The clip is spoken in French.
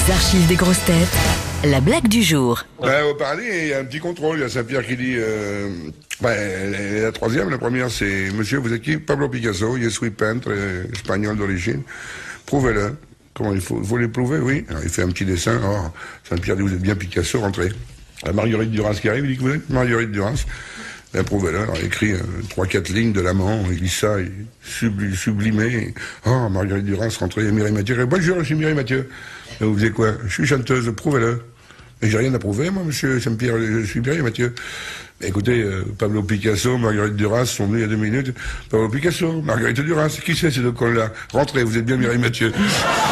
Les archives des grosses têtes, la blague du jour. Au paradis, il y a un petit contrôle. Il y a Saint-Pierre qui dit... la troisième, la première, c'est... Monsieur, vous êtes qui? Pablo Picasso, je suis peintre, espagnol d'origine. Prouvez-le. Comment il faut? Vous les prouver, oui. Alors, il fait un petit dessin. Oh, Saint-Pierre dit, vous êtes bien Picasso, rentrez. Marguerite Duras qui arrive, il dit que vous êtes Marguerite Duras. Prouvez-le. Alors, il écrit 3-4 lignes de l'amant, il lit ça, il sublimé. Oh, Marguerite Duras, rentrez, Mireille Mathieu. Bonjour, je suis Mireille Mathieu. Et vous faisiez quoi? Je suis chanteuse, prouvez-le. Mais j'ai rien à prouver, moi, monsieur Saint-Pierre, je suis Mireille Mathieu. Mais écoutez, Pablo Picasso, Marguerite Duras sont venus il y a 2 minutes. Pablo Picasso, Marguerite Duras, qui c'est ces deux cons-là? Rentrez, vous êtes bien Mireille Mathieu.